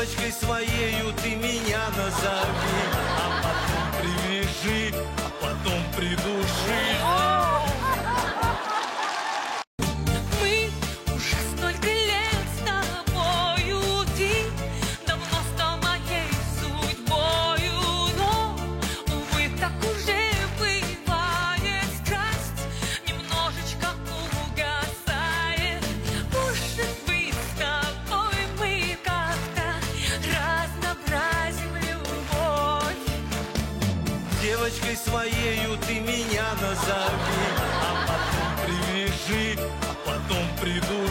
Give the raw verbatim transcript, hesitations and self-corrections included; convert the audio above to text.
Девочкой своею ты меня назови, а потом привяжи, а потом придуши. Мы уже столько лет с тобою, ты давно стал моей судьбою, но, увы, так уже бывает, страсть немножечко угасает. Может быть, с тобой мы как-то разнообразим любовь. Девочкой своею ты меня назови, а потом привяжи, а потом придуши.